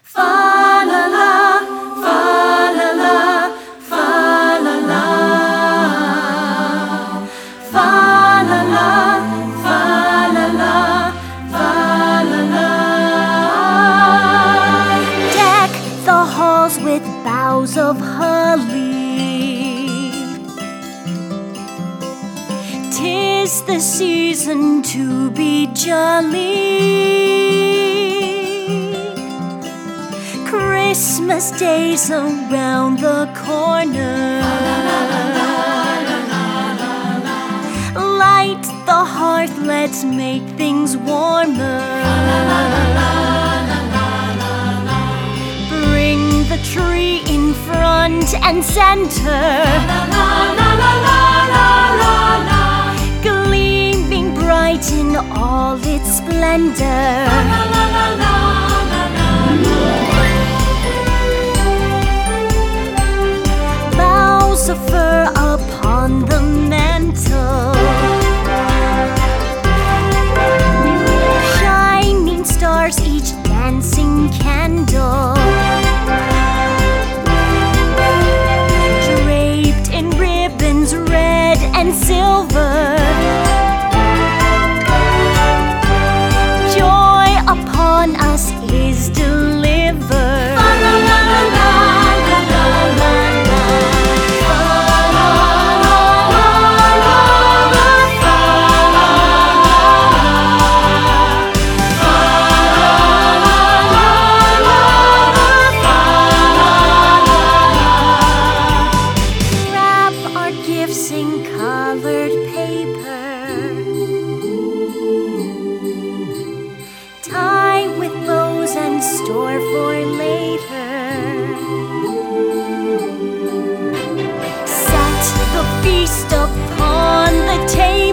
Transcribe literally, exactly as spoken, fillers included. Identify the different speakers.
Speaker 1: Fa la la, fa la la, fa la la. Fa la la, fa la la, fa la la. Deck the halls with boughs of holly. 'Tis the season to be jolly. Christmas Day's around the corner. Light the hearth, let's make things warmer. Bring the tree in front and center, gleaming bright in all its splendor. Boughs of fir upon the mantle, shining stars, each dancing candle, draped in ribbons red and silver. Joy upon us is delivered. In colored paper, tie with bows and store for later. Set the feast upon the table.